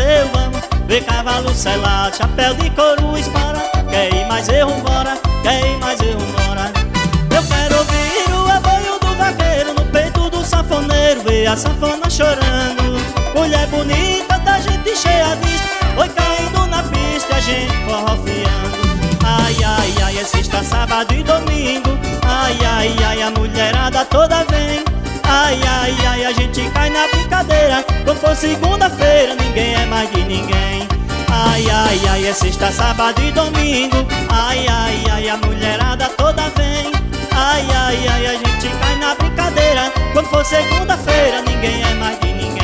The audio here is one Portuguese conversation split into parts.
eu vamos ver cavalo selado, chapéu de couro, espora. Quer ir mais eu vambora, quer ir mais eu vambora. Eu quero ouvir o aboio do vaqueiro no peito do sanfoneiro, ver a sanfona chorando. Mulher bonita da gente cheia a vista, oi caindo na pista, a gente forrofiando. Ai, ai, ai, é sexta, sábado e domingo. Ai, ai, ai, a mulherada toda vem. Ai, ai, ai, a gente cai na brincadeira. Quando for segunda-feira, ninguém é mais de ninguém. Ai, ai, ai, é sexta, sábado e domingo. Ai, ai, ai, a mulherada toda vem. Ai, ai, ai, a gente cai na brincadeira. Quando for segunda-feira, ninguém é mais de ninguém.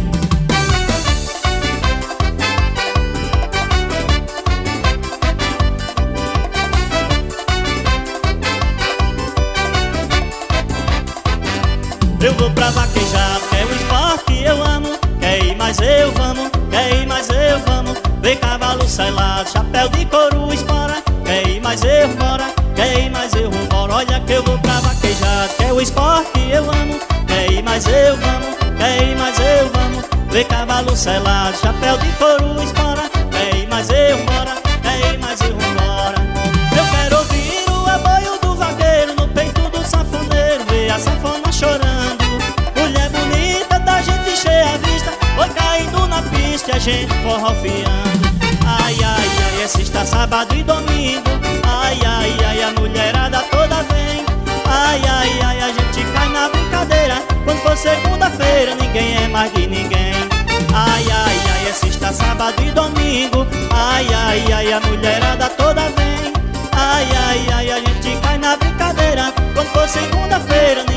Eu vou pra vaquejar, que é o esporte que eu amo. Quer ir mais eu vamos, quer ir mais eu vamos ver cavalo selado, chapéu de couro, espora. Quer ir mais eu vambora, quer ir mais eu vambora. Olha que eu vou pra vaquejar, que é o esporte que eu amo. Quer ir mais eu vamos, quer ir mais eu vamos ver cavalo selado, chapéu de couro, espora. Quer ir mais eu vambora, quer ir mais eu vambora. Eu quero ouvir o aboio do vaqueiro no peito do sanfoneiro, ver a sanfona chorando. Mulher bonita da gente cheia a vista, oi caindo na pista, a gente forrofiando. Ai, ai, ai, é sexta, sábado e domingo. Ai, ai, ai, a mulherada toda vem. Ai, ai, ai, a gente cai na brincadeira. Quando for segunda-feira, ninguém é mais de ninguém. Ai, ai, ai, é sexta, sábado e domingo. Ai, ai, ai, a mulherada toda vem. Ai, ai, ai, a gente cai na brincadeira. Quando for segunda-feira,